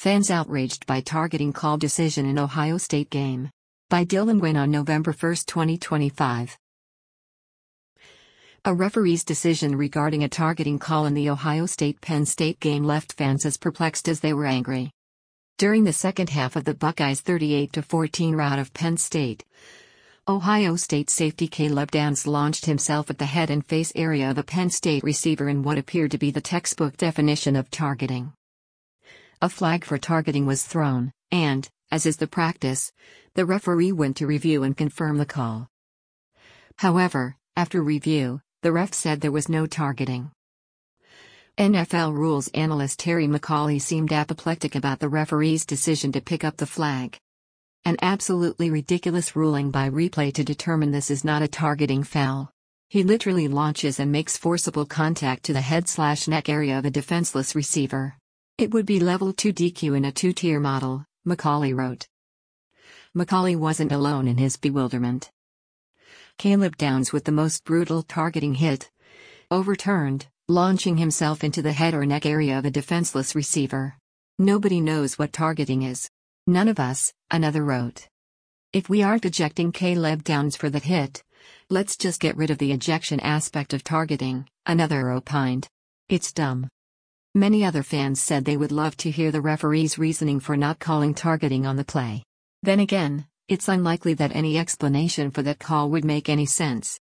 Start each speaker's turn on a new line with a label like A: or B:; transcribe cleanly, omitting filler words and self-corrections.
A: Fans outraged by targeting call decision in Ohio State game. By Dylan Nguyen on November 1, 2025. A referee's decision regarding a targeting call in the Ohio State-Penn State game left fans as perplexed as they were angry. During the second half of the Buckeyes' 38-14 rout of Penn State, Ohio State safety Caleb Downs launched himself at the head and face area of a Penn State receiver in what appeared to be the textbook definition of targeting. A flag for targeting was thrown, and, as is the practice, the referee went to review and confirm the call. However, after review, the ref said there was no targeting. NFL rules analyst Terry McCauley seemed apoplectic about the referee's decision to pick up the flag. An absolutely ridiculous ruling by replay to determine this is not a targeting foul. He literally launches and makes forcible contact to the head/neck area of a defenseless receiver. It would be level 2 DQ in a two-tier model, McCauley wrote. McCauley wasn't alone in his bewilderment. Caleb Downs with the most brutal targeting hit. Overturned, launching himself into the head or neck area of a defenseless receiver. Nobody knows what targeting is. None of us, another wrote. If we aren't ejecting Caleb Downs for that hit, let's just get rid of the ejection aspect of targeting, another opined. It's dumb. Many other fans said they would love to hear the referee's reasoning for not calling targeting on the play. Then again, it's unlikely that any explanation for that call would make any sense.